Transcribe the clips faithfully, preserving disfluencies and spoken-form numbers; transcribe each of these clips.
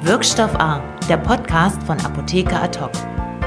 Wirkstoff A, der Podcast von Apotheker Ad hoc.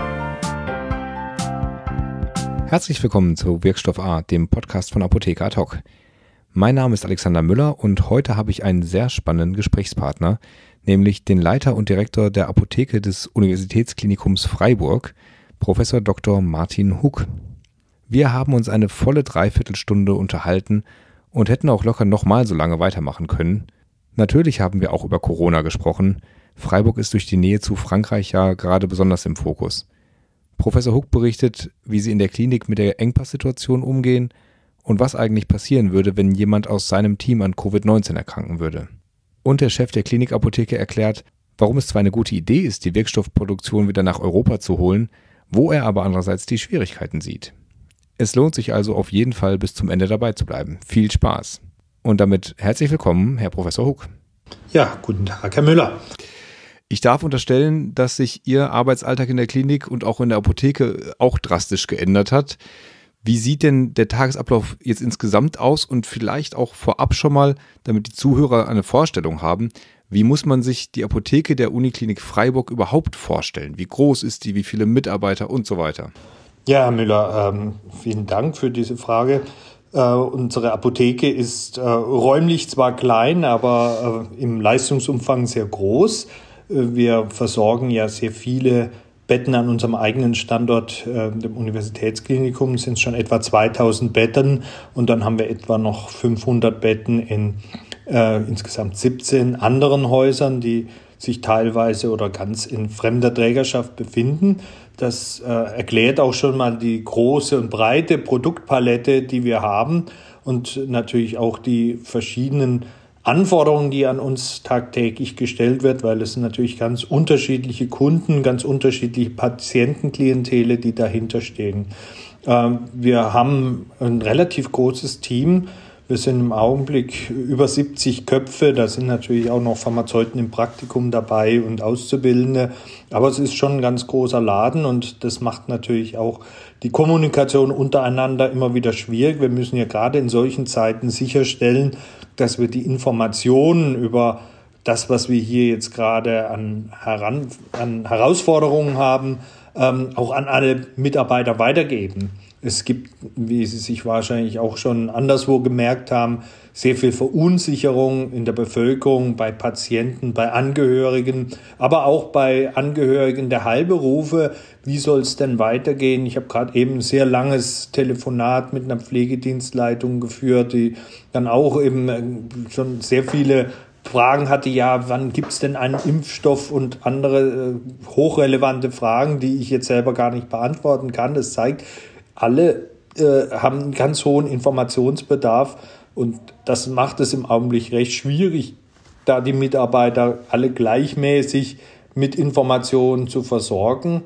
Herzlich willkommen zu Wirkstoff A, dem Podcast von Apotheker Ad hoc. Mein Name ist Alexander Müller und heute habe ich einen sehr spannenden Gesprächspartner, nämlich den Leiter und Direktor der Apotheke des Universitätsklinikums Freiburg, Professor Doktor Martin Hug. Wir haben uns eine volle Dreiviertelstunde unterhalten und hätten auch locker nochmal so lange weitermachen können. Natürlich haben wir auch über Corona gesprochen. Freiburg ist durch die Nähe zu Frankreich ja gerade besonders im Fokus. Professor Hug berichtet, wie sie in der Klinik mit der Engpasssituation umgehen und was eigentlich passieren würde, wenn jemand aus seinem Team an Covid neunzehn erkranken würde. Und der Chef der Klinikapotheke erklärt, warum es zwar eine gute Idee ist, die Wirkstoffproduktion wieder nach Europa zu holen, wo er aber andererseits die Schwierigkeiten sieht. Es lohnt sich also auf jeden Fall bis zum Ende dabei zu bleiben. Viel Spaß! Und damit herzlich willkommen, Herr Professor Hug. Ja, guten Tag, Herr Müller. Ich darf unterstellen, dass sich Ihr Arbeitsalltag in der Klinik und auch in der Apotheke auch drastisch geändert hat. Wie sieht denn der Tagesablauf jetzt insgesamt aus und vielleicht auch vorab schon mal, damit die Zuhörer eine Vorstellung haben, wie muss man sich die Apotheke der Uniklinik Freiburg überhaupt vorstellen? Wie groß ist die, wie viele Mitarbeiter und so weiter? Ja, Herr Müller, ähm, vielen Dank für diese Frage. Uh, unsere Apotheke ist uh, räumlich zwar klein, aber uh, im Leistungsumfang sehr groß. Uh, wir versorgen ja sehr viele Betten an unserem eigenen Standort, uh, dem Universitätsklinikum, sind schon etwa zweitausend Betten und dann haben wir etwa noch fünfhundert Betten in uh, insgesamt siebzehn anderen Häusern, die sich teilweise oder ganz in fremder Trägerschaft befinden. Das äh, erklärt auch schon mal die große und breite Produktpalette, die wir haben und natürlich auch die verschiedenen Anforderungen, die an uns tagtäglich gestellt wird, weil es sind natürlich ganz unterschiedliche Kunden, ganz unterschiedliche Patientenklientele, die dahinter stehen. Ähm, wir haben ein relativ großes Team. Wir sind im Augenblick über siebzig Köpfe, da sind natürlich auch noch Pharmazeuten im Praktikum dabei und Auszubildende, aber es ist schon ein ganz großer Laden und das macht natürlich auch die Kommunikation untereinander immer wieder schwierig. Wir müssen ja gerade in solchen Zeiten sicherstellen, dass wir die Informationen über das, was wir hier jetzt gerade an, heran, an Herausforderungen haben, ähm, auch an alle Mitarbeiter weitergeben. Es gibt, wie Sie sich wahrscheinlich auch schon anderswo gemerkt haben, sehr viel Verunsicherung in der Bevölkerung, bei Patienten, bei Angehörigen, aber auch bei Angehörigen der Heilberufe. Wie soll es denn weitergehen? Ich habe gerade eben ein sehr langes Telefonat mit einer Pflegedienstleitung geführt, die dann auch eben schon sehr viele Fragen hatte, ja, wann gibt es denn einen Impfstoff und andere äh, hochrelevante Fragen, die ich jetzt selber gar nicht beantworten kann. Das zeigt, alle äh, haben einen ganz hohen Informationsbedarf und das macht es im Augenblick recht schwierig, da die Mitarbeiter alle gleichmäßig mit Informationen zu versorgen.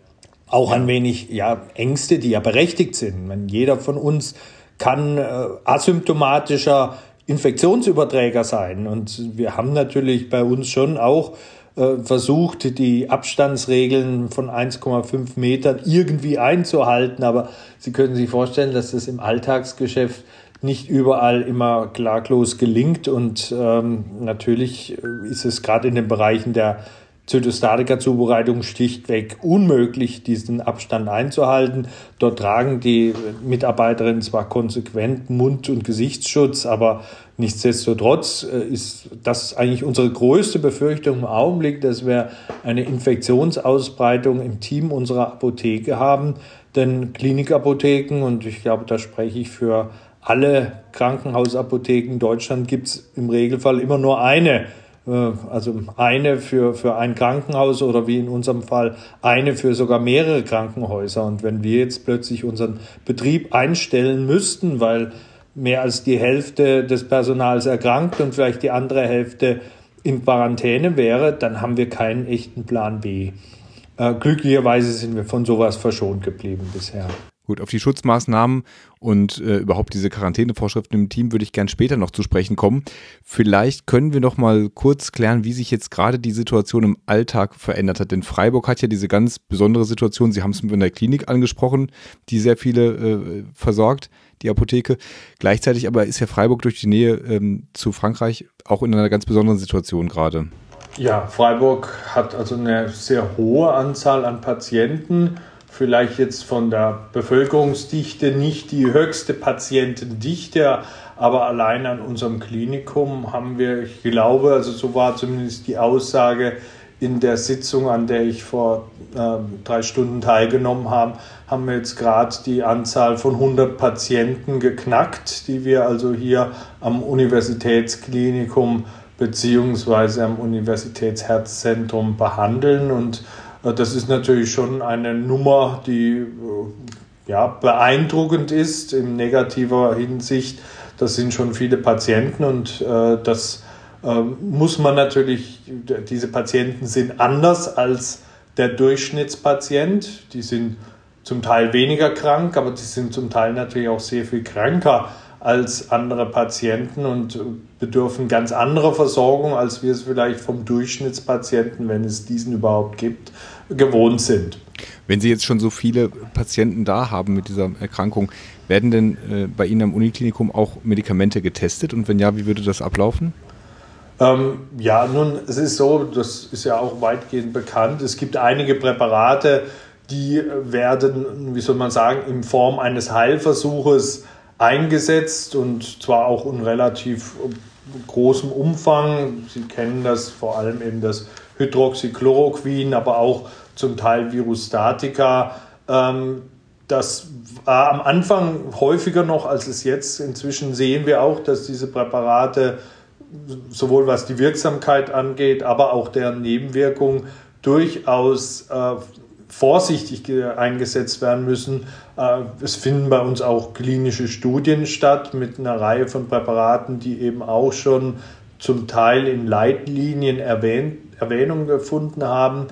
Auch ein wenig ja, Ängste, die ja berechtigt sind. Wenn jeder von uns kann äh, asymptomatischer Infektionsüberträger sein und wir haben natürlich bei uns schon auch versucht, die Abstandsregeln von eins Komma fünf Metern irgendwie einzuhalten. Aber Sie können sich vorstellen, dass das im Alltagsgeschäft nicht überall immer klaglos gelingt. Und ähm, natürlich ist es gerade in den Bereichen der Zytostatika-Zubereitung schlichtweg unmöglich, diesen Abstand einzuhalten. Dort tragen die Mitarbeiterinnen zwar konsequent Mund- und Gesichtsschutz, aber nichtsdestotrotz ist das eigentlich unsere größte Befürchtung im Augenblick, dass wir eine Infektionsausbreitung im Team unserer Apotheke haben. Denn Klinikapotheken, und ich glaube, da spreche ich für alle Krankenhausapotheken in Deutschland, gibt es im Regelfall immer nur eine. Also eine für, für ein Krankenhaus oder wie in unserem Fall eine für sogar mehrere Krankenhäuser. Und wenn wir jetzt plötzlich unseren Betrieb einstellen müssten, weil mehr als die Hälfte des Personals erkrankt und vielleicht die andere Hälfte in Quarantäne wäre, dann haben wir keinen echten Plan B. Äh, glücklicherweise sind wir von sowas verschont geblieben bisher. Gut, auf die Schutzmaßnahmen und äh, überhaupt diese Quarantänevorschriften im Team würde ich gern später noch zu sprechen kommen. Vielleicht können wir noch mal kurz klären, wie sich jetzt gerade die Situation im Alltag verändert hat. Denn Freiburg hat ja diese ganz besondere Situation, Sie haben es in der Klinik angesprochen, die sehr viele äh, versorgt, die Apotheke. Gleichzeitig aber ist ja Freiburg durch die Nähe ähm, zu Frankreich auch in einer ganz besonderen Situation gerade. Ja, Freiburg hat also eine sehr hohe Anzahl an Patienten. Vielleicht jetzt von der Bevölkerungsdichte nicht die höchste Patientendichte, aber allein an unserem Klinikum haben wir, ich glaube, also so war zumindest die Aussage in der Sitzung, an der ich vor äh, drei Stunden teilgenommen habe, haben wir jetzt gerade die Anzahl von hundert Patienten geknackt, die wir also hier am Universitätsklinikum beziehungsweise am Universitätsherzzentrum behandeln. Und äh, das ist natürlich schon eine Nummer, die äh, ja, beeindruckend ist in negativer Hinsicht. Das sind schon viele Patienten und äh, das äh, muss man natürlich, diese Patienten sind anders als der Durchschnittspatient. Die sind zum Teil weniger krank, aber die sind zum Teil natürlich auch sehr viel kränker als andere Patienten und bedürfen ganz anderer Versorgung, als wir es vielleicht vom Durchschnittspatienten, wenn es diesen überhaupt gibt, gewohnt sind. Wenn Sie jetzt schon so viele Patienten da haben mit dieser Erkrankung, werden denn äh, bei Ihnen am Uniklinikum auch Medikamente getestet? Und wenn ja, wie würde das ablaufen? Ähm, ja, nun, es ist so, das ist ja auch weitgehend bekannt, es gibt einige Präparate, die werden, wie soll man sagen, in Form eines Heilversuches eingesetzt und zwar auch in relativ großem Umfang. Sie kennen das, vor allem eben das Hydroxychloroquin, aber auch zum Teil Virustatika. Das war am Anfang häufiger noch, als es jetzt. Inzwischen sehen wir auch, dass diese Präparate sowohl was die Wirksamkeit angeht, aber auch deren Nebenwirkungen durchaus äh, vorsichtig eingesetzt werden müssen. Es finden bei uns auch klinische Studien statt mit einer Reihe von Präparaten, die eben auch schon zum Teil in Leitlinien erwähnt, Erwähnung gefunden haben.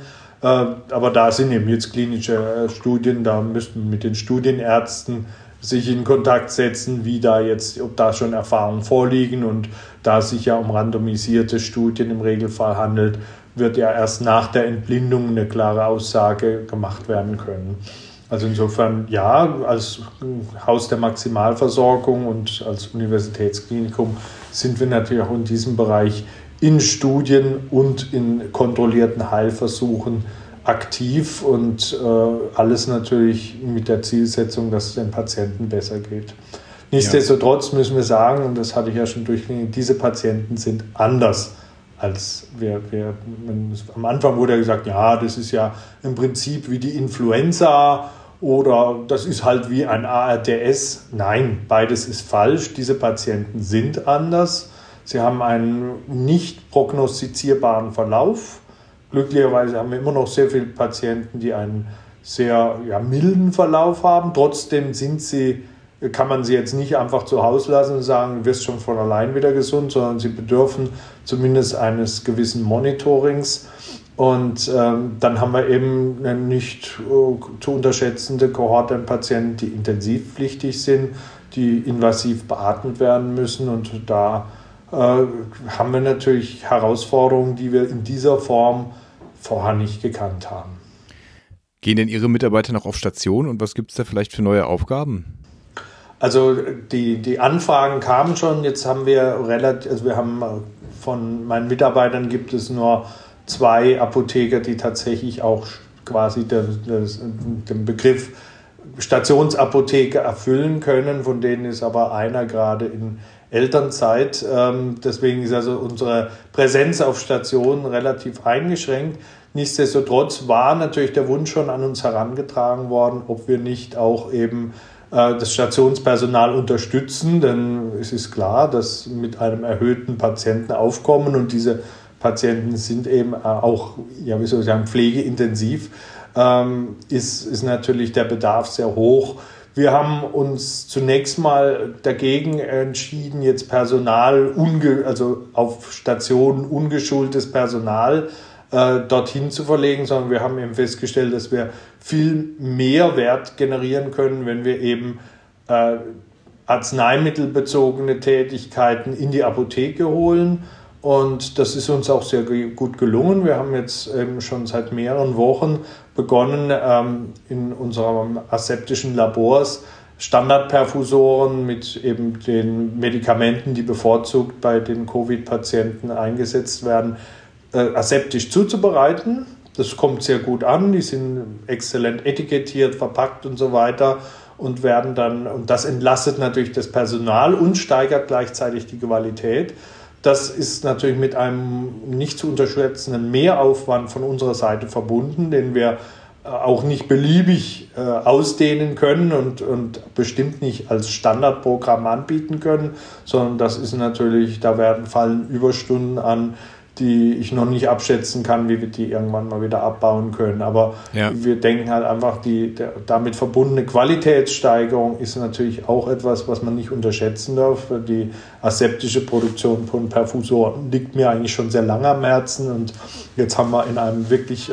Aber da sind eben jetzt klinische Studien, da müssten wir mit den Studienärzten sich in Kontakt setzen, wie da jetzt, ob da schon Erfahrungen vorliegen. Und da es sich ja um randomisierte Studien im Regelfall handelt, wird ja erst nach der Entblindung eine klare Aussage gemacht werden können. Also insofern, ja, als Haus der Maximalversorgung und als Universitätsklinikum sind wir natürlich auch in diesem Bereich in Studien und in kontrollierten Heilversuchen aktiv und äh, alles natürlich mit der Zielsetzung, dass es den Patienten besser geht. Nichtsdestotrotz müssen wir sagen, und das hatte ich ja schon durchgegangen, diese Patienten sind anders. Als wir, wir, am Anfang wurde ja gesagt, ja, das ist ja im Prinzip wie die Influenza oder das ist halt wie ein A R D S. Nein, beides ist falsch. Diese Patienten sind anders. Sie haben einen nicht prognostizierbaren Verlauf. Glücklicherweise haben wir immer noch sehr viele Patienten, die einen sehr ja, milden Verlauf haben. Trotzdem sind sie kann man sie jetzt nicht einfach zu Hause lassen und sagen, du wirst schon von allein wieder gesund, sondern sie bedürfen zumindest eines gewissen Monitorings. Und ähm, dann haben wir eben eine nicht äh, zu unterschätzende Kohorte an Patienten, die intensivpflichtig sind, die invasiv beatmet werden müssen. Und da äh, haben wir natürlich Herausforderungen, die wir in dieser Form vorher nicht gekannt haben. Gehen denn Ihre Mitarbeiter noch auf Station und was gibt es da vielleicht für neue Aufgaben? Also die, die Anfragen kamen schon, jetzt haben wir relativ, also wir haben von meinen Mitarbeitern gibt es nur zwei Apotheker, die tatsächlich auch quasi den, den Begriff Stationsapotheke erfüllen können, von denen ist aber einer gerade in Elternzeit. Deswegen ist also unsere Präsenz auf Station relativ eingeschränkt. Nichtsdestotrotz war natürlich der Wunsch schon an uns herangetragen worden, ob wir nicht auch eben das Stationspersonal unterstützen, denn es ist klar, dass mit einem erhöhten Patientenaufkommen und diese Patienten sind eben auch, ja, wie soll ich sagen, pflegeintensiv, ähm, ist, ist natürlich der Bedarf sehr hoch. Wir haben uns zunächst mal dagegen entschieden, jetzt Personal, unge, also auf Stationen ungeschultes Personal äh, dorthin zu verlegen, sondern wir haben eben festgestellt, dass wir viel mehr Wert generieren können, wenn wir eben äh, arzneimittelbezogene Tätigkeiten in die Apotheke holen. Und das ist uns auch sehr gut gelungen. Wir haben jetzt eben schon seit mehreren Wochen begonnen, ähm, in unserem aseptischen Labors Standardperfusoren mit eben den Medikamenten, die bevorzugt bei den Covid-Patienten eingesetzt werden, äh, aseptisch zuzubereiten. Das kommt sehr gut an, die sind exzellent etikettiert, verpackt und so weiter und werden dann, und das entlastet natürlich das Personal und steigert gleichzeitig die Qualität. Das ist natürlich mit einem nicht zu unterschätzenden Mehraufwand von unserer Seite verbunden, den wir auch nicht beliebig äh, ausdehnen können und, und bestimmt nicht als Standardprogramm anbieten können, sondern das ist natürlich, da werden fallen Überstunden an, die ich noch nicht abschätzen kann, wie wir die irgendwann mal wieder abbauen können. Aber ja. wir denken halt einfach, die der, damit verbundene Qualitätssteigerung ist natürlich auch etwas, was man nicht unterschätzen darf. Die aseptische Produktion von Perfusoren liegt mir eigentlich schon sehr lange am Herzen und jetzt haben wir in einem wirklich äh,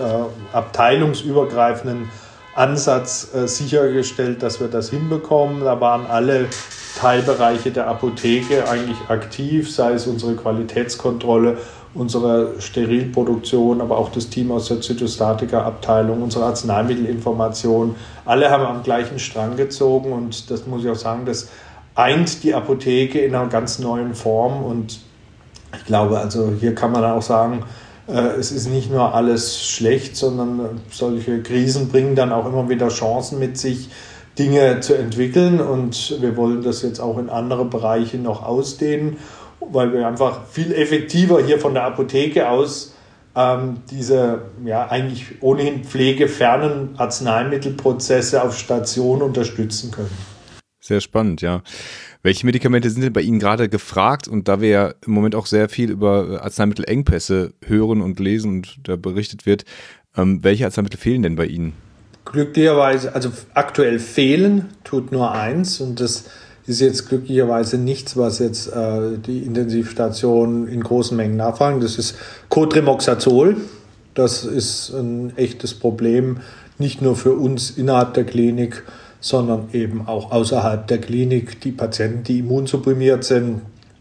abteilungsübergreifenden Ansatz äh, sichergestellt, dass wir das hinbekommen. Da waren alle Teilbereiche der Apotheke eigentlich aktiv, sei es unsere Qualitätskontrolle, unsere Sterilproduktion, aber auch das Team aus der Zytostatika-Abteilung, unsere Arzneimittelinformation. Alle haben am gleichen Strang gezogen und das muss ich auch sagen, das eint die Apotheke in einer ganz neuen Form und ich glaube, also hier kann man auch sagen, äh, es ist nicht nur alles schlecht, sondern solche Krisen bringen dann auch immer wieder Chancen mit sich, Dinge zu entwickeln und wir wollen das jetzt auch in andere Bereiche noch ausdehnen, weil wir einfach viel effektiver hier von der Apotheke aus ähm, diese ja eigentlich ohnehin pflegefernen Arzneimittelprozesse auf Station unterstützen können. Sehr spannend, ja. Welche Medikamente sind denn bei Ihnen gerade gefragt? Und da wir ja im Moment auch sehr viel über Arzneimittelengpässe hören und lesen und da berichtet wird, ähm, welche Arzneimittel fehlen denn bei Ihnen? Glücklicherweise, also aktuell fehlen tut nur eins und das ist jetzt glücklicherweise nichts, was jetzt äh, die Intensivstationen in großen Mengen nachfragen. Das ist Cotrimoxazol. Das ist ein echtes Problem, nicht nur für uns innerhalb der Klinik, sondern eben auch außerhalb der Klinik. Die Patienten, die immunsupprimiert sind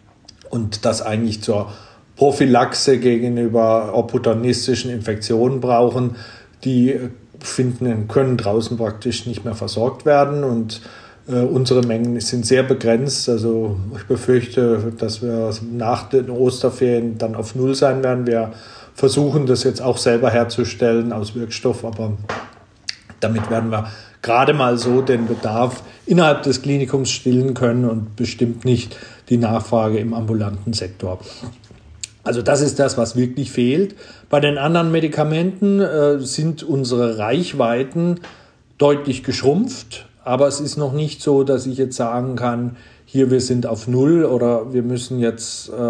und das eigentlich zur Prophylaxe gegenüber opportunistischen Infektionen brauchen, die finden, können draußen praktisch nicht mehr versorgt werden und äh, unsere Mengen sind sehr begrenzt. Also ich befürchte, dass wir nach den Osterferien dann auf Null sein werden. Wir versuchen das jetzt auch selber herzustellen aus Wirkstoff, aber damit werden wir gerade mal so den Bedarf innerhalb des Klinikums stillen können und bestimmt nicht die Nachfrage im ambulanten Sektor. Also das ist das, was wirklich fehlt. Bei den anderen Medikamenten äh, sind unsere Reichweiten deutlich geschrumpft, aber es ist noch nicht so, dass ich jetzt sagen kann, hier wir sind auf Null oder wir müssen jetzt, äh,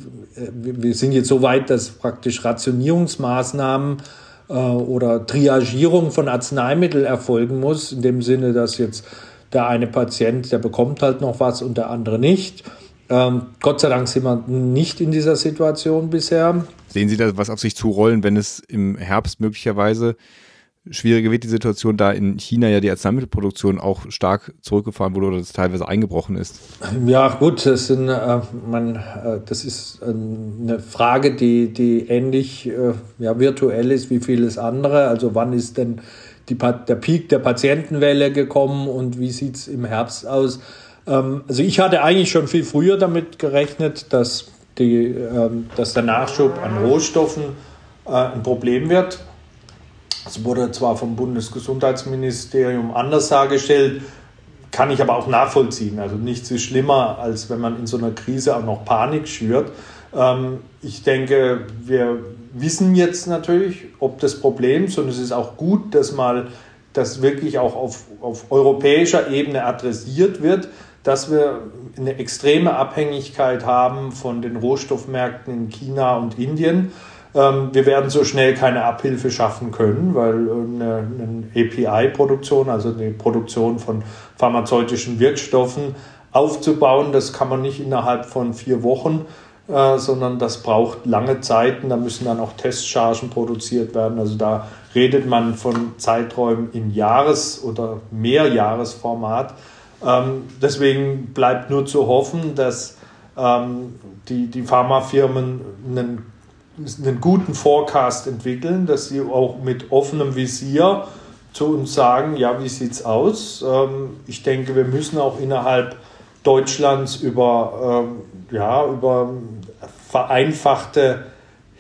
wir sind jetzt so weit, dass praktisch Rationierungsmaßnahmen äh, oder Triagierung von Arzneimitteln erfolgen muss, in dem Sinne, dass jetzt der eine Patient, der bekommt halt noch was und der andere nicht. Ähm, Gott sei Dank sind wir nicht in dieser Situation bisher. Sehen Sie da was auf sich zurollen, wenn es im Herbst möglicherweise schwieriger wird, die Situation, da in China ja die Arzneimittelproduktion auch stark zurückgefahren wurde oder das teilweise eingebrochen ist? Ja gut, das, sind, äh, man, äh, das ist äh, eine Frage, die, die ähnlich äh, ja, virtuell ist wie vieles andere. Also wann ist denn die, der Peak der Patientenwelle gekommen und wie sieht es im Herbst aus? Also ich hatte eigentlich schon viel früher damit gerechnet, dass, die, dass der Nachschub an Rohstoffen ein Problem wird. Es wurde zwar vom Bundesgesundheitsministerium anders dargestellt, kann ich aber auch nachvollziehen. Also nichts ist schlimmer, als wenn man in so einer Krise auch noch Panik schürt. Ich denke, wir wissen jetzt natürlich, ob das Problem ist, und es ist auch gut, dass mal das wirklich auch auf, auf europäischer Ebene adressiert wird, dass wir eine extreme Abhängigkeit haben von den Rohstoffmärkten in China und Indien. Wir werden so schnell keine Abhilfe schaffen können, weil eine, eine A P I-Produktion, also die Produktion von pharmazeutischen Wirkstoffen aufzubauen, das kann man nicht innerhalb von vier Wochen, sondern das braucht lange Zeiten. Da müssen dann auch Testchargen produziert werden. Also da redet man von Zeiträumen in Jahres- oder Mehrjahresformat. Ähm, deswegen bleibt nur zu hoffen, dass ähm, die, die Pharmafirmen einen, einen guten Forecast entwickeln, dass sie auch mit offenem Visier zu uns sagen, ja, wie sieht es aus? Ähm, ich denke, wir müssen auch innerhalb Deutschlands über, ähm, ja, über vereinfachte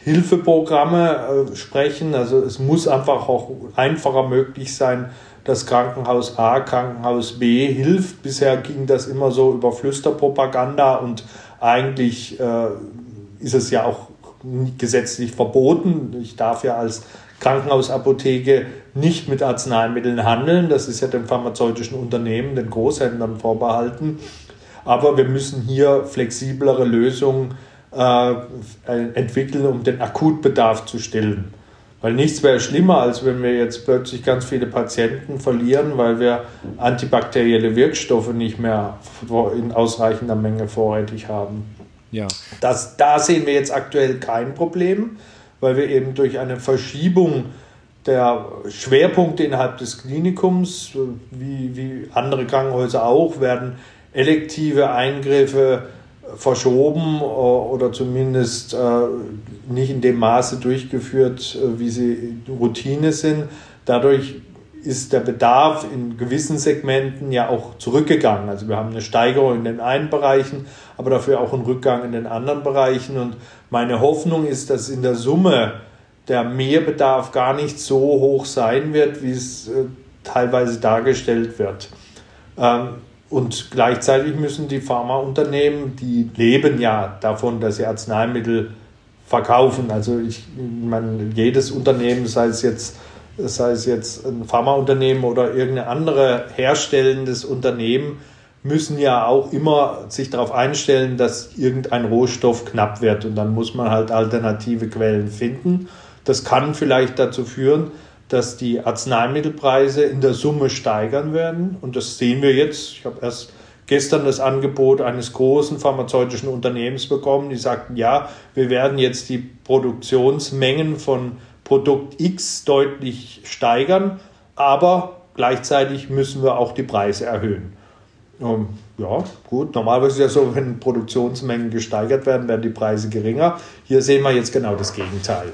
Hilfeprogramme äh, sprechen. Also es muss einfach auch einfacher möglich sein, dass Krankenhaus A, Krankenhaus B hilft. Bisher ging das immer so über Flüsterpropaganda und eigentlich äh, ist es ja auch gesetzlich verboten. Ich darf ja als Krankenhausapotheke nicht mit Arzneimitteln handeln. Das ist ja den pharmazeutischen Unternehmen, den Großhändlern vorbehalten. Aber wir müssen hier flexiblere Lösungen äh, entwickeln, um den Akutbedarf zu stillen. Weil nichts wäre schlimmer, als wenn wir jetzt plötzlich ganz viele Patienten verlieren, weil wir antibakterielle Wirkstoffe nicht mehr in ausreichender Menge vorrätig haben. Ja. Das, da sehen wir jetzt aktuell kein Problem, weil wir eben durch eine Verschiebung der Schwerpunkte innerhalb des Klinikums, wie, wie andere Krankenhäuser auch, werden elektive Eingriffe verschoben oder zumindest nicht in dem Maße durchgeführt, wie sie Routine sind. Dadurch ist der Bedarf in gewissen Segmenten ja auch zurückgegangen. Also wir haben eine Steigerung in den einen Bereichen, aber dafür auch einen Rückgang in den anderen Bereichen. Und meine Hoffnung ist, dass in der Summe der Mehrbedarf gar nicht so hoch sein wird, wie es äh, teilweise dargestellt wird. Ähm, und gleichzeitig müssen die Pharmaunternehmen, die leben ja davon, dass sie Arzneimittel verkaufen. Also ich meine, jedes Unternehmen, sei es jetzt sei es jetzt ein Pharmaunternehmen oder irgendein anderes herstellendes Unternehmen, müssen ja auch immer sich darauf einstellen, dass irgendein Rohstoff knapp wird. Und dann muss man halt alternative Quellen finden. Das kann vielleicht dazu führen, dass die Arzneimittelpreise in der Summe steigern werden. Und das sehen wir jetzt. Ich habe erst gestern das Angebot eines großen pharmazeutischen Unternehmens bekommen. Die sagten, ja, wir werden jetzt die Produktionsmengen von Produkt X deutlich steigern, aber gleichzeitig müssen wir auch die Preise erhöhen. Ähm, ja, gut, normalerweise ist es ja so, wenn Produktionsmengen gesteigert werden, werden die Preise geringer. Hier sehen wir jetzt genau das Gegenteil.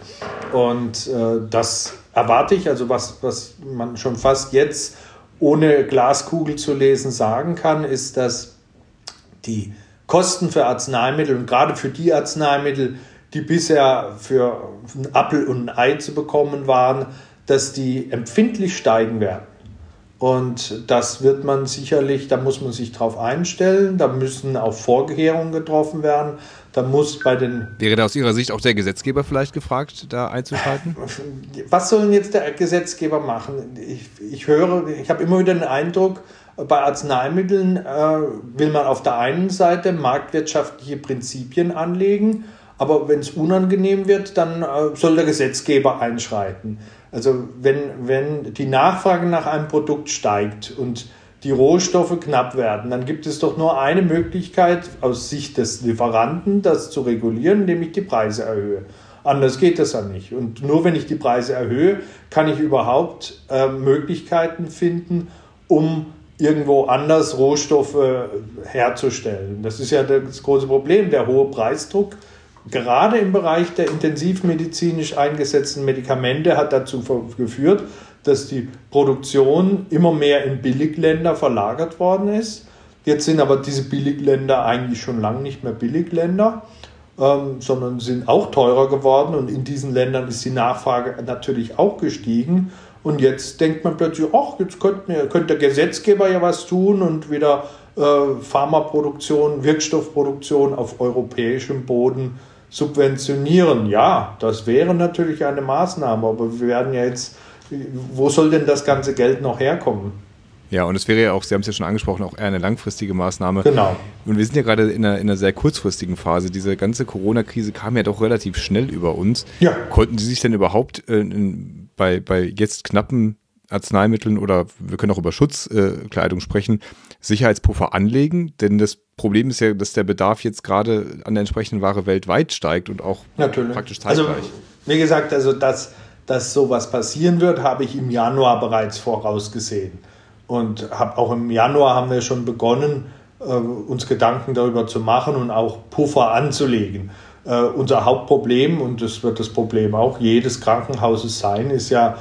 Und äh, das erwarte ich, also was, was man schon fast jetzt ohne Glaskugel zu lesen sagen kann, ist, dass die Kosten für Arzneimittel und gerade für die Arzneimittel, die bisher für einen Apfel und ein Ei zu bekommen waren, dass die empfindlich steigen werden. Und das wird man sicherlich, da muss man sich drauf einstellen, da müssen auch Vorkehrungen getroffen werden. Da muss bei den... Wäre da aus Ihrer Sicht auch der Gesetzgeber vielleicht gefragt, da einzuschalten? Was soll denn jetzt der Gesetzgeber machen? Ich, ich höre, ich habe immer wieder den Eindruck, bei Arzneimitteln äh, will man auf der einen Seite marktwirtschaftliche Prinzipien anlegen, aber wenn es unangenehm wird, dann äh, soll der Gesetzgeber einschreiten. Also wenn, wenn die Nachfrage nach einem Produkt steigt und die Rohstoffe knapp werden, dann gibt es doch nur eine Möglichkeit aus Sicht des Lieferanten, das zu regulieren, indem ich die Preise erhöhe. Anders geht das ja nicht. Und nur wenn ich die Preise erhöhe, kann ich überhaupt äh, Möglichkeiten finden, um irgendwo anders Rohstoffe herzustellen. Das ist ja das große Problem, der hohe Preisdruck. Gerade im Bereich der intensivmedizinisch eingesetzten Medikamente hat dazu geführt, dass die Produktion immer mehr in Billigländer verlagert worden ist. Jetzt sind aber diese Billigländer eigentlich schon lange nicht mehr Billigländer, ähm, sondern sind auch teurer geworden. Und in diesen Ländern ist die Nachfrage natürlich auch gestiegen. Und jetzt denkt man plötzlich, ach, jetzt könnte, könnte der Gesetzgeber ja was tun und wieder äh, Pharmaproduktion, Wirkstoffproduktion auf europäischem Boden subventionieren. Ja, das wäre natürlich eine Maßnahme, aber wir werden ja jetzt, wo soll denn das ganze Geld noch herkommen? Ja, und es wäre ja auch, Sie haben es ja schon angesprochen, auch eher eine langfristige Maßnahme. Genau. Und wir sind ja gerade in einer, in einer sehr kurzfristigen Phase. Diese ganze Corona-Krise kam ja doch relativ schnell über uns. Ja. Konnten Sie sich denn überhaupt äh, in, bei, bei jetzt knappen Arzneimitteln oder wir können auch über Schutzkleidung äh, sprechen, Sicherheitspuffer anlegen? Denn das Problem ist ja, dass der Bedarf jetzt gerade an der entsprechenden Ware weltweit steigt und auch Natürlich. praktisch zeitgleich. Also, wie gesagt, also dass, dass sowas passieren wird, habe ich im Januar bereits vorausgesehen. Und hab, auch im Januar haben wir schon begonnen, äh, uns Gedanken darüber zu machen und auch Puffer anzulegen. Äh, unser Hauptproblem, und das wird das Problem auch jedes Krankenhauses sein, ist ja,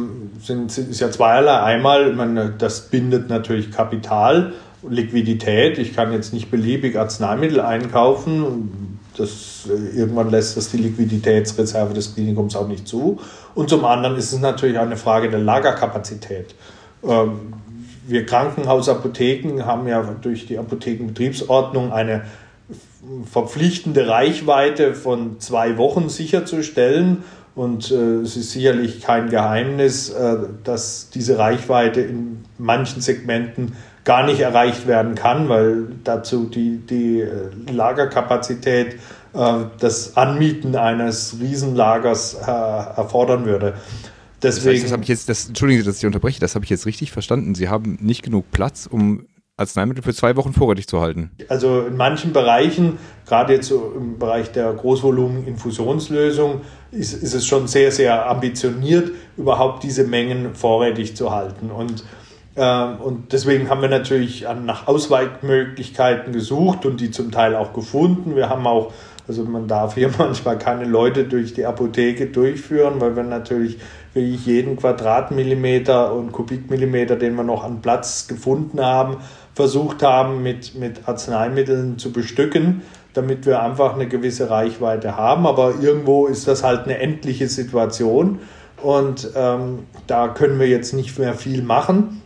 sind, ist ja zweierlei. Einmal, man, das bindet natürlich Kapital, Liquidität. Ich kann jetzt nicht beliebig Arzneimittel einkaufen. das, irgendwann lässt das die Liquiditätsreserve des Klinikums auch nicht zu. Und zum anderen ist es natürlich auch eine Frage der Lagerkapazität. Ähm, wir Krankenhausapotheken haben ja durch die Apothekenbetriebsordnung eine verpflichtende Reichweite von zwei Wochen sicherzustellen. Und äh, es ist sicherlich kein Geheimnis, äh, dass diese Reichweite in manchen Segmenten gar nicht erreicht werden kann, weil dazu die, die Lagerkapazität äh, das Anmieten eines Riesenlagers äh, erfordern würde. Deswegen, das heißt, das habe ich jetzt, das, entschuldigen Sie, dass ich unterbreche, das habe ich jetzt richtig verstanden. Sie haben nicht genug Platz, um Arzneimittel für zwei Wochen vorrätig zu halten. Also in manchen Bereichen, gerade jetzt so im Bereich der Großvolumen-Infusionslösung, ist, ist es schon sehr, sehr ambitioniert, überhaupt diese Mengen vorrätig zu halten. Und, äh, und deswegen haben wir natürlich nach Ausweichmöglichkeiten gesucht und die zum Teil auch gefunden. Wir haben auch, also man darf hier manchmal keine Leute durch die Apotheke durchführen, weil wir natürlich wirklich jeden Quadratmillimeter und Kubikmillimeter, den wir noch an Platz gefunden haben, versucht haben, mit, mit Arzneimitteln zu bestücken, damit wir einfach eine gewisse Reichweite haben. Aber irgendwo ist das halt eine endliche Situation und ähm, da können wir jetzt nicht mehr viel machen.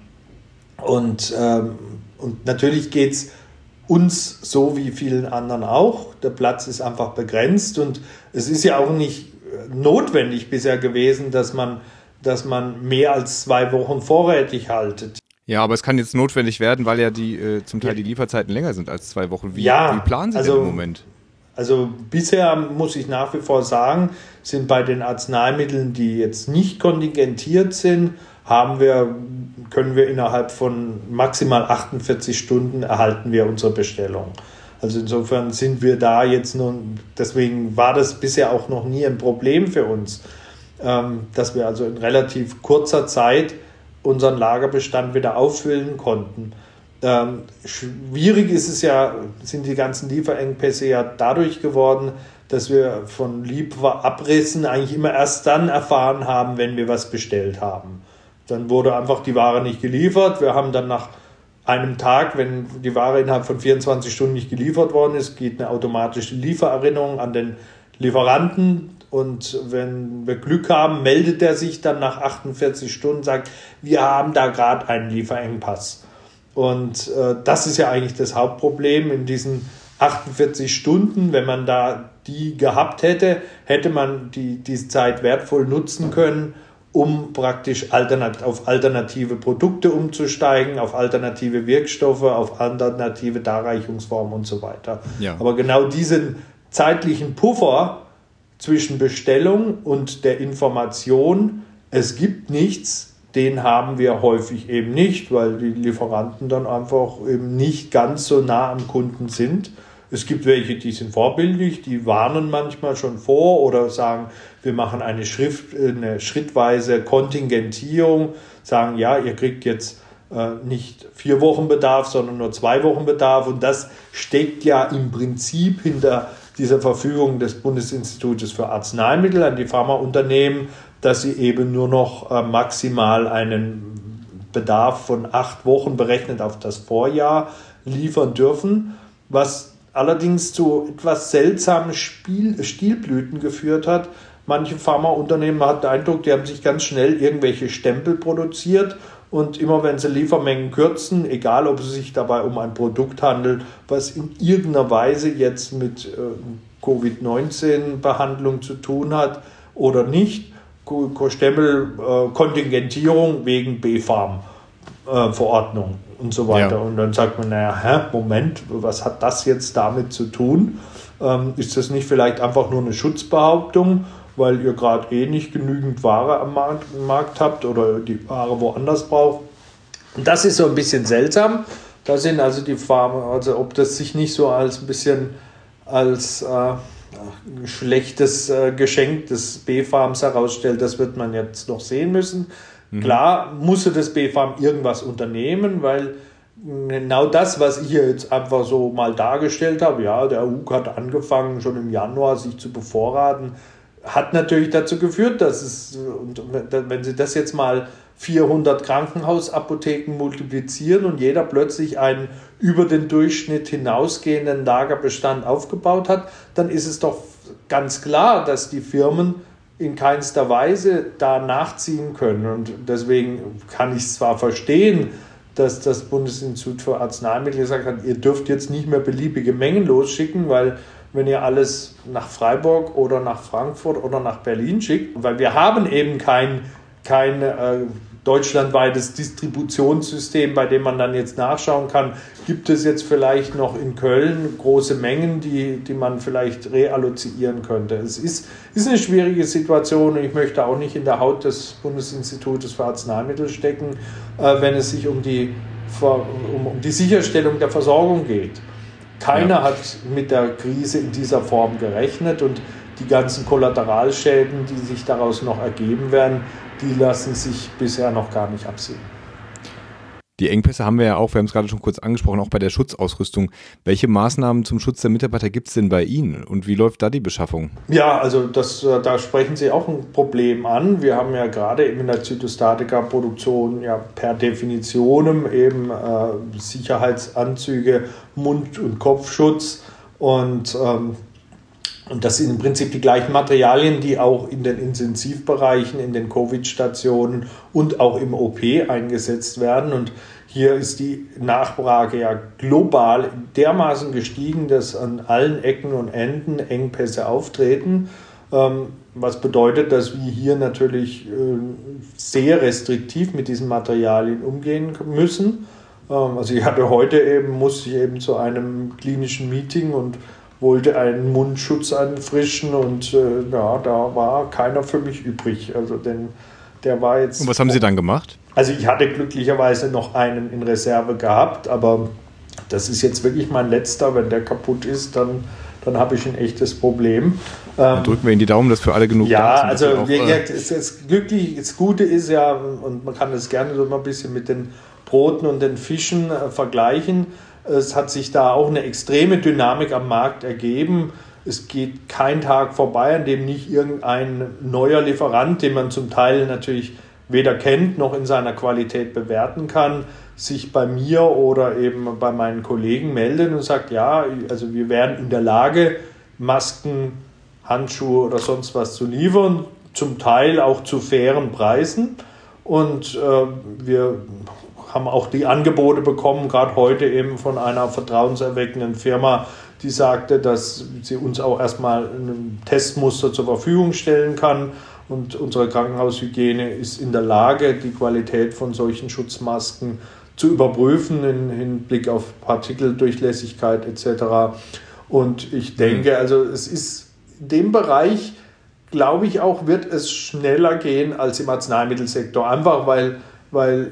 Und, ähm, und natürlich geht es uns so wie vielen anderen auch. Der Platz ist einfach begrenzt und es ist ja auch nicht notwendig bisher gewesen, dass man, dass man mehr als zwei Wochen vorrätig haltet. Ja, aber es kann jetzt notwendig werden, weil ja die äh, zum Teil ja. die Lieferzeiten länger sind als zwei Wochen. Wie, ja, wie planen Sie also, denn im Moment? Also bisher muss ich nach wie vor sagen, sind bei den Arzneimitteln, die jetzt nicht kontingentiert sind, haben wir, können wir innerhalb von maximal achtundvierzig Stunden erhalten wir unsere Bestellung. Also insofern sind wir da jetzt nun, deswegen war das bisher auch noch nie ein Problem für uns, ähm, dass wir also in relativ kurzer Zeit unseren Lagerbestand wieder auffüllen konnten. Ähm, schwierig ist es ja, sind die ganzen Lieferengpässe ja dadurch geworden, dass wir von Lieferabrissen eigentlich immer erst dann erfahren haben, wenn wir was bestellt haben. Dann wurde einfach die Ware nicht geliefert. Wir haben dann nach einem Tag, wenn die Ware innerhalb von vierundzwanzig Stunden nicht geliefert worden ist, geht eine automatische Liefererinnerung an den Lieferanten. Und wenn wir Glück haben, meldet er sich dann nach achtundvierzig Stunden und sagt, wir haben da gerade einen Lieferengpass. Und äh, das ist ja eigentlich das Hauptproblem in diesen achtundvierzig Stunden. Wenn man da die gehabt hätte, hätte man die, diese Zeit wertvoll nutzen können, um praktisch alternat- auf alternative Produkte umzusteigen, auf alternative Wirkstoffe, auf alternative Darreichungsformen und so weiter. Ja. Aber genau diesen zeitlichen Puffer zwischen Bestellung und der Information, es gibt nichts, den haben wir häufig eben nicht, weil die Lieferanten dann einfach eben nicht ganz so nah am Kunden sind. Es gibt welche, die sind vorbildlich, die warnen manchmal schon vor oder sagen, wir machen eine, Schrift, eine schrittweise Kontingentierung, sagen, ja, ihr kriegt jetzt äh, nicht vier Wochen Bedarf, sondern nur zwei Wochen Bedarf. Und das steckt ja im Prinzip hinter dieser Verfügung des Bundesinstitutes für Arzneimittel an die Pharmaunternehmen, dass sie eben nur noch äh, maximal einen Bedarf von acht Wochen berechnet auf das Vorjahr liefern dürfen, was allerdings zu etwas seltsamen Spiel, Stilblüten geführt hat. Manche Pharmaunternehmen hatten den Eindruck, die haben sich ganz schnell irgendwelche Stempel produziert und immer wenn sie Liefermengen kürzen, egal ob es sich dabei um ein Produkt handelt, was in irgendeiner Weise jetzt mit äh, Covid neunzehn Behandlung zu tun hat oder nicht, Stempel äh, Kontingentierung wegen B-Farm-Verordnung äh, und so weiter. Ja. Und dann sagt man, naja, hä, Moment, was hat das jetzt damit zu tun? Ähm, ist das nicht vielleicht einfach nur eine Schutzbehauptung, weil ihr gerade eh nicht genügend Ware am Markt, am Markt habt oder die Ware woanders braucht? Und das ist so ein bisschen seltsam. Da sind also die Farmer, also ob das sich nicht so als ein bisschen als äh, schlechtes äh, Geschenk des B-Farms herausstellt, das wird man jetzt noch sehen müssen. Mhm. Klar musste das B-Farm irgendwas unternehmen, weil genau das, was ich hier jetzt einfach so mal dargestellt habe, ja, der U K hat angefangen, schon im Januar sich zu bevorraten, hat natürlich dazu geführt, dass es, und wenn Sie das jetzt mal vierhundert Krankenhausapotheken multiplizieren und jeder plötzlich einen über den Durchschnitt hinausgehenden Lagerbestand aufgebaut hat, dann ist es doch ganz klar, dass die Firmen in keinster Weise da nachziehen können. Und deswegen kann ich es zwar verstehen, dass das Bundesinstitut für Arzneimittel gesagt hat, ihr dürft jetzt nicht mehr beliebige Mengen losschicken, weil wenn ihr alles nach Freiburg oder nach Frankfurt oder nach Berlin schickt, weil wir haben eben kein, kein äh, deutschlandweites Distributionssystem, bei dem man dann jetzt nachschauen kann, gibt es jetzt vielleicht noch in Köln große Mengen, die, die man vielleicht reallozieren könnte. Es ist, ist eine schwierige Situation und ich möchte auch nicht in der Haut des Bundesinstitutes für Arzneimittel stecken, äh, wenn es sich um die, um, um die Sicherstellung der Versorgung geht. Keiner ja. hat mit der Krise in dieser Form gerechnet und die ganzen Kollateralschäden, die sich daraus noch ergeben werden, die lassen sich bisher noch gar nicht absehen. Die Engpässe haben wir ja auch, wir haben es gerade schon kurz angesprochen, auch bei der Schutzausrüstung. Welche Maßnahmen zum Schutz der Mitarbeiter gibt es denn bei Ihnen und wie läuft da die Beschaffung? Ja, also das, da sprechen Sie auch ein Problem an. Wir haben ja gerade in der Zytostatika-Produktion ja per Definition eben äh, Sicherheitsanzüge, Mund- und Kopfschutz und ähm, Und das sind im Prinzip die gleichen Materialien, die auch in den Intensivbereichen, in den Covid-Stationen und auch im O P eingesetzt werden. Und hier ist die Nachfrage ja global dermaßen gestiegen, dass an allen Ecken und Enden Engpässe auftreten. Was bedeutet, dass wir hier natürlich sehr restriktiv mit diesen Materialien umgehen müssen. Also ich hatte heute eben, musste ich eben zu einem klinischen Meeting und wollte einen Mundschutz anfrischen und äh, ja, da war keiner für mich übrig. Also denn der war jetzt. Und was haben Sie dann gemacht? Also ich hatte glücklicherweise noch einen in Reserve gehabt, aber das ist jetzt wirklich mein letzter. Wenn der kaputt ist, dann, dann habe ich ein echtes Problem. Dann ähm, drücken wir Ihnen die Daumen, dass für alle genug ja, da sind. Also auch, wie äh gesagt, es, es, glücklich, das Gute ist ja, und man kann das gerne so mal ein bisschen mit den Broten und den Fischen äh, vergleichen. Es hat sich da auch eine extreme Dynamik am Markt ergeben. Es geht kein Tag vorbei, an dem nicht irgendein neuer Lieferant, den man zum Teil natürlich weder kennt noch in seiner Qualität bewerten kann, sich bei mir oder eben bei meinen Kollegen meldet und sagt, ja, also wir wären in der Lage, Masken, Handschuhe oder sonst was zu liefern, zum Teil auch zu fairen Preisen. Und äh, wir haben auch die Angebote bekommen, gerade heute eben von einer vertrauenserweckenden Firma, die sagte, dass sie uns auch erstmal ein Testmuster zur Verfügung stellen kann. Und unsere Krankenhaushygiene ist in der Lage, die Qualität von solchen Schutzmasken zu überprüfen im Hinblick auf Partikeldurchlässigkeit et cetera. Und ich denke, also es ist in dem Bereich, glaube ich auch, wird es schneller gehen als im Arzneimittelsektor. Einfach weil, weil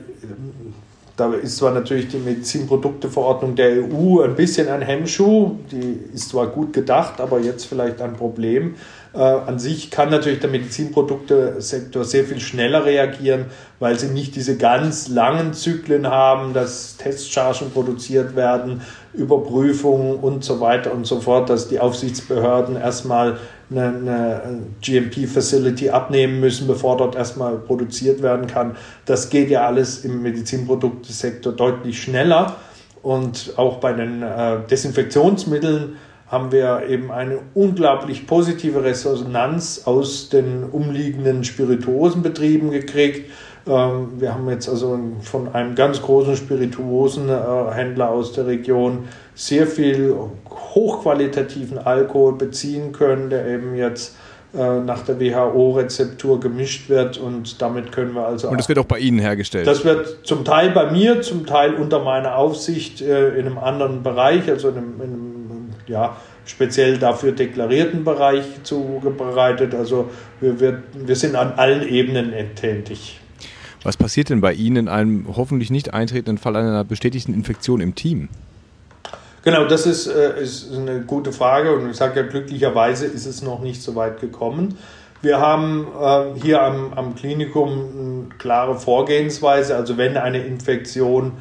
da ist zwar natürlich die Medizinprodukteverordnung der E U ein bisschen ein Hemmschuh, die ist zwar gut gedacht, aber jetzt vielleicht ein Problem. Äh, an sich kann natürlich der Medizinproduktesektor sehr viel schneller reagieren, weil sie nicht diese ganz langen Zyklen haben, dass Testchargen produziert werden, Überprüfungen und so weiter und so fort, dass die Aufsichtsbehörden erstmal eine, eine G M P-Facility abnehmen müssen, bevor dort erstmal produziert werden kann. Das geht ja alles im Medizinproduktesektor deutlich schneller. Und auch bei den äh, Desinfektionsmitteln haben wir eben eine unglaublich positive Resonanz aus den umliegenden Spirituosenbetrieben gekriegt. Ähm, wir haben jetzt also von einem ganz großen Spirituosenhändler aus der Region sehr viel hochqualitativen Alkohol beziehen können, der eben jetzt äh, nach der W H O-Rezeptur gemischt wird und damit können wir also... Und das wird auch bei Ihnen hergestellt? Das wird zum Teil bei mir, zum Teil unter meiner Aufsicht äh, in einem anderen Bereich, also in einem, in einem ja, speziell dafür deklarierten Bereich zubereitet. Also wir, wir, wir sind an allen Ebenen tätig. Was passiert denn bei Ihnen in einem hoffentlich nicht eintretenden Fall einer bestätigten Infektion im Team? Genau, das ist, äh, ist eine gute Frage und ich sage ja, glücklicherweise ist es noch nicht so weit gekommen. Wir haben äh, hier am, am Klinikum eine klare Vorgehensweise, also wenn eine Infektion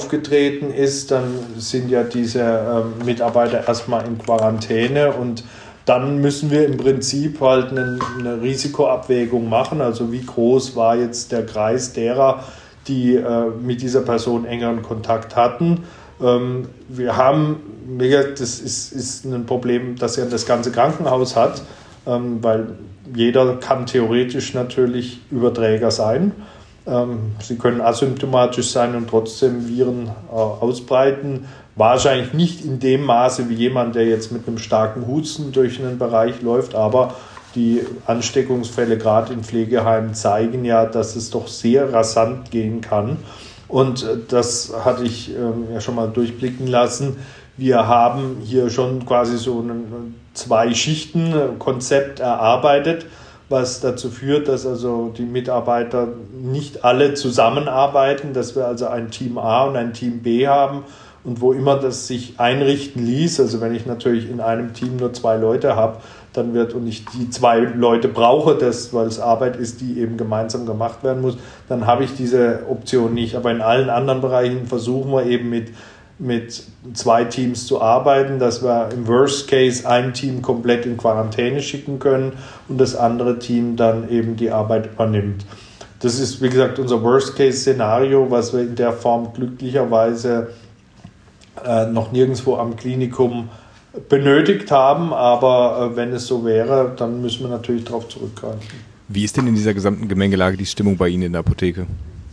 aufgetreten ist, dann sind ja diese äh, Mitarbeiter erstmal in Quarantäne und dann müssen wir im Prinzip halt eine, eine Risikoabwägung machen. Also wie groß war jetzt der Kreis derer, die äh, mit dieser Person engeren Kontakt hatten. Ähm, wir haben, das ist, ist ein Problem, das ja das ganze Krankenhaus hat, ähm, weil jeder kann theoretisch natürlich Überträger sein. Ähm, sie können asymptomatisch sein und trotzdem Viren äh, ausbreiten. Wahrscheinlich nicht in dem Maße wie jemand, der jetzt mit einem starken Husten durch einen Bereich läuft, aber die Ansteckungsfälle gerade in Pflegeheimen zeigen ja, dass es doch sehr rasant gehen kann. Und das hatte ich äh, ja schon mal durchblicken lassen. Wir haben hier schon quasi so ein Zwei-Schichten-Konzept erarbeitet, was dazu führt, dass also die Mitarbeiter nicht alle zusammenarbeiten, dass wir also ein Team A und ein Team B haben. Und wo immer das sich einrichten ließ, also wenn ich natürlich in einem Team nur zwei Leute habe, dann wird und ich die zwei Leute brauche, das, weil es Arbeit ist, die eben gemeinsam gemacht werden muss, dann habe ich diese Option nicht. Aber in allen anderen Bereichen versuchen wir eben mit, mit zwei Teams zu arbeiten, dass wir im Worst Case ein Team komplett in Quarantäne schicken können und das andere Team dann eben die Arbeit übernimmt. Das ist, wie gesagt, unser Worst Case Szenario, was wir in der Form glücklicherweise noch nirgendwo am Klinikum benötigt haben, aber wenn es so wäre, dann müssen wir natürlich darauf zurückgreifen. Wie ist denn in dieser gesamten Gemengelage die Stimmung bei Ihnen in der Apotheke?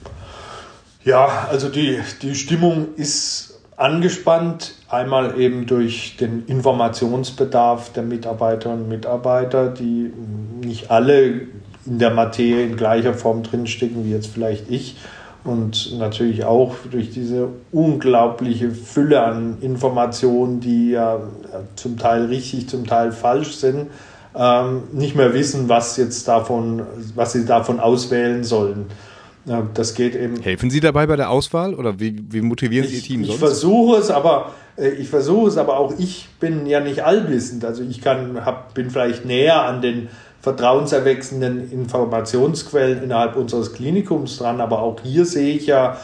Ja, also die, die Stimmung ist angespannt, einmal eben durch den Informationsbedarf der Mitarbeiterinnen und Mitarbeiter, die nicht alle in der Materie in gleicher Form drinstecken wie jetzt vielleicht ich. Und natürlich auch durch diese unglaubliche Fülle an Informationen, die ja zum Teil richtig, zum Teil falsch sind, ähm, nicht mehr wissen, was jetzt davon, was sie davon auswählen sollen. Ja, das geht eben. Helfen Sie dabei bei der Auswahl oder wie, wie motivieren Sie Ihr Team ich, sonst? Ich versuche es, aber äh, ich versuche es, aber auch ich bin ja nicht allwissend. Also ich kann, hab, bin vielleicht näher an den vertrauenserweckenden Informationsquellen innerhalb unseres Klinikums dran, aber auch hier sehe ich ja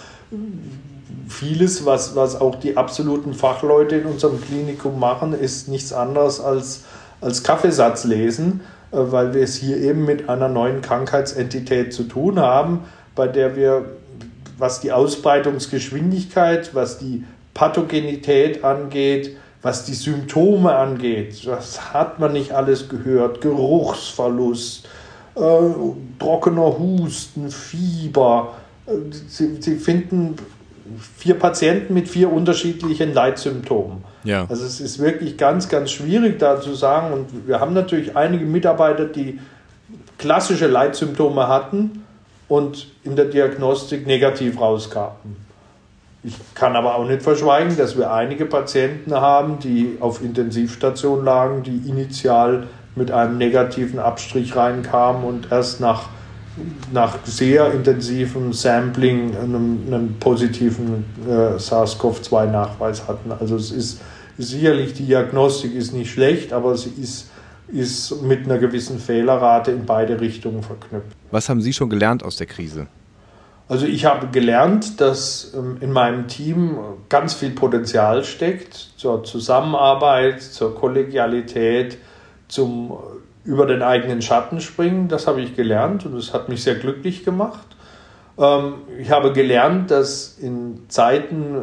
vieles, was, was auch die absoluten Fachleute in unserem Klinikum machen, ist nichts anderes als, als Kaffeesatz lesen, weil wir es hier eben mit einer neuen Krankheitsentität zu tun haben, bei der wir, was die Ausbreitungsgeschwindigkeit, was die Pathogenität angeht, was die Symptome angeht, das hat man nicht alles gehört. Geruchsverlust, äh, trockener Husten, Fieber. Sie, Sie finden vier Patienten mit vier unterschiedlichen Leitsymptomen. Ja. Also es ist wirklich ganz, ganz schwierig da zu sagen. Und wir haben natürlich einige Mitarbeiter, die klassische Leitsymptome hatten und in der Diagnostik negativ rauskamen. Ich kann aber auch nicht verschweigen, dass wir einige Patienten haben, die auf Intensivstation lagen, die initial mit einem negativen Abstrich reinkamen und erst nach, nach sehr intensivem Sampling einen, einen positiven äh, SARS-C o V zwei Nachweis hatten. Also es ist sicherlich, die Diagnostik ist nicht schlecht, aber sie ist, ist mit einer gewissen Fehlerrate in beide Richtungen verknüpft. Was haben Sie schon gelernt aus der Krise? Also ich habe gelernt, dass ähm, in meinem Team ganz viel Potenzial steckt zur Zusammenarbeit, zur Kollegialität, zum äh, über den eigenen Schatten springen. Das habe ich gelernt und das hat mich sehr glücklich gemacht. Ähm, ich habe gelernt, dass in Zeiten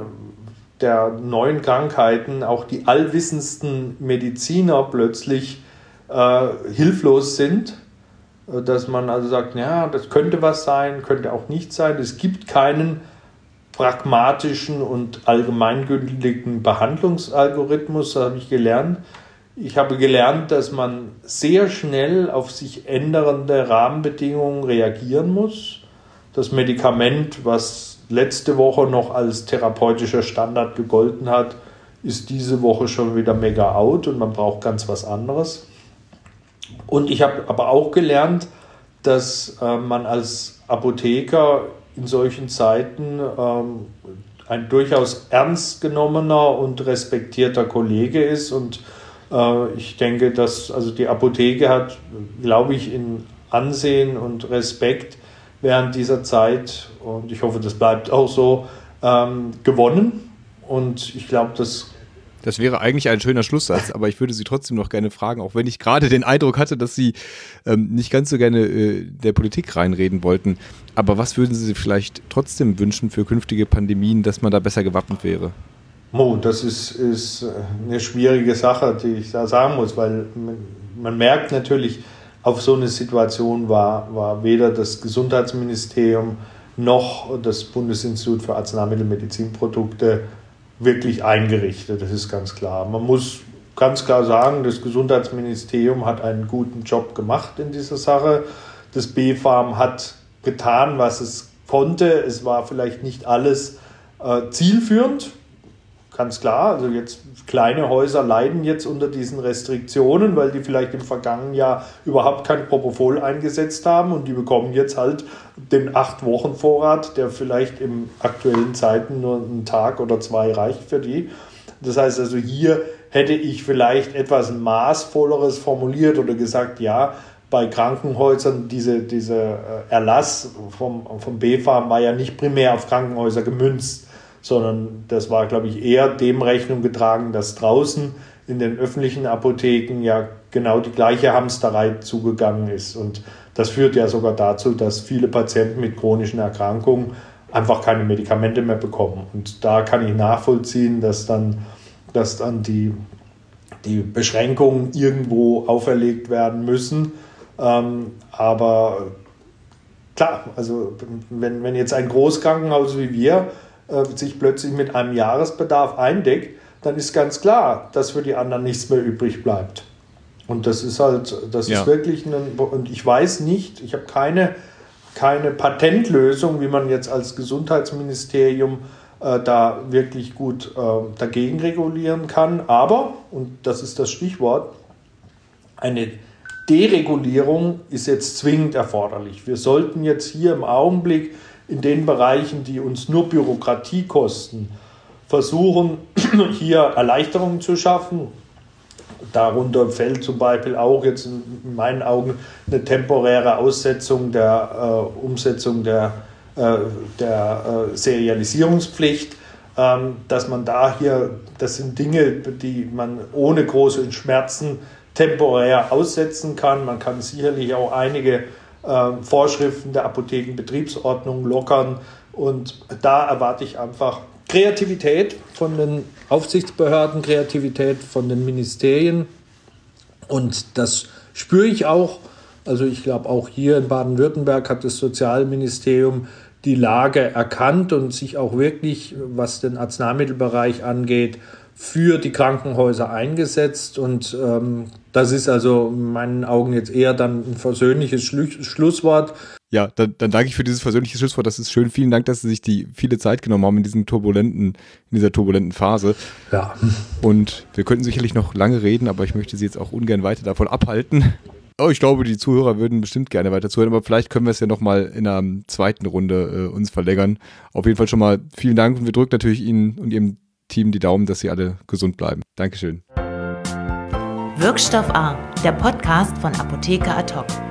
der neuen Krankheiten auch die allwissendsten Mediziner plötzlich äh, hilflos sind. Dass man also sagt, ja, das könnte was sein, könnte auch nicht sein. Es gibt keinen pragmatischen und allgemeingültigen Behandlungsalgorithmus, das habe ich gelernt. Ich habe gelernt, dass man sehr schnell auf sich ändernde Rahmenbedingungen reagieren muss. Das Medikament, was letzte Woche noch als therapeutischer Standard gegolten hat, ist diese Woche schon wieder mega out und man braucht ganz was anderes. Und ich habe aber auch gelernt, dass äh, man als Apotheker in solchen Zeiten ähm, ein durchaus ernst genommener und respektierter Kollege ist. Und äh, ich denke, dass also die Apotheke hat, glaube ich, in Ansehen und Respekt während dieser Zeit, und ich hoffe, das bleibt auch so, ähm, gewonnen. Und ich glaube, das Das wäre eigentlich ein schöner Schlusssatz, aber ich würde Sie trotzdem noch gerne fragen, auch wenn ich gerade den Eindruck hatte, dass Sie ähm, nicht ganz so gerne äh, der Politik reinreden wollten. Aber was würden Sie sich vielleicht trotzdem wünschen für künftige Pandemien, dass man da besser gewappnet wäre? Oh, das ist, ist eine schwierige Sache, die ich da sagen muss, weil man, man merkt natürlich, auf so eine Situation war, war weder das Gesundheitsministerium noch das Bundesinstitut für Arzneimittel und Medizinprodukte wirklich eingerichtet, das ist ganz klar. Man muss ganz klar sagen, das Gesundheitsministerium hat einen guten Job gemacht in dieser Sache. Das B Fam hat getan, was es konnte. Es war vielleicht nicht alles äh, zielführend, ganz klar. Also jetzt kleine Häuser leiden jetzt unter diesen Restriktionen, weil die vielleicht im vergangenen Jahr überhaupt kein Propofol eingesetzt haben und die bekommen jetzt halt den acht Wochen Vorrat, der vielleicht in aktuellen Zeiten nur einen Tag oder zwei reicht für die. Das heißt also, hier hätte ich vielleicht etwas Maßvolleres formuliert oder gesagt, ja, bei Krankenhäusern, diese, dieser Erlass vom, vom B Fam war ja nicht primär auf Krankenhäuser gemünzt, sondern das war, glaube ich, eher dem Rechnung getragen, dass draußen in den öffentlichen Apotheken ja genau die gleiche Hamsterei zugegangen ist. Und das führt ja sogar dazu, dass viele Patienten mit chronischen Erkrankungen einfach keine Medikamente mehr bekommen. Und da kann ich nachvollziehen, dass dann, dass dann die, die Beschränkungen irgendwo auferlegt werden müssen. Ähm, aber klar, also wenn, wenn jetzt ein Großkrankenhaus wie wir sich plötzlich mit einem Jahresbedarf eindeckt, dann ist ganz klar, dass für die anderen nichts mehr übrig bleibt. Und das ist halt, das ja. ist wirklich, ein, und ich weiß nicht, ich habe keine, keine Patentlösung, wie man jetzt als Gesundheitsministerium äh, da wirklich gut äh, dagegen regulieren kann. Aber, und das ist das Stichwort, eine Deregulierung ist jetzt zwingend erforderlich. Wir sollten jetzt hier im Augenblick in den Bereichen, die uns nur Bürokratie kosten, versuchen, hier Erleichterungen zu schaffen. Darunter fällt zum Beispiel auch jetzt in meinen Augen eine temporäre Aussetzung der äh, Umsetzung der, äh, der äh, Serialisierungspflicht, ähm, dass man da hier, das sind Dinge, die man ohne große Schmerzen temporär aussetzen kann. Man kann sicherlich auch einige Vorschriften der Apothekenbetriebsordnung lockern und da erwarte ich einfach Kreativität von den Aufsichtsbehörden, Kreativität von den Ministerien und das spüre ich auch. Also ich glaube auch hier in Baden-Württemberg hat das Sozialministerium die Lage erkannt und sich auch wirklich, was den Arzneimittelbereich angeht, für die Krankenhäuser eingesetzt und ähm, das ist also in meinen Augen jetzt eher dann ein versöhnliches Schlu- Schlusswort. Ja, dann, dann danke ich für dieses versöhnliche Schlusswort, das ist schön. Vielen Dank, dass Sie sich die viele Zeit genommen haben in diesem turbulenten, in dieser turbulenten Phase. Ja. Und wir könnten sicherlich noch lange reden, aber ich möchte Sie jetzt auch ungern weiter davon abhalten. Oh, ich glaube, die Zuhörer würden bestimmt gerne weiter zuhören, aber vielleicht können wir es ja nochmal in einer zweiten Runde äh, uns verlängern. Auf jeden Fall schon mal vielen Dank und wir drücken natürlich Ihnen und Ihrem Team die Daumen, dass Sie alle gesund bleiben. Dankeschön. Wirkstoff A, der Podcast von Apotheker Ad hoc.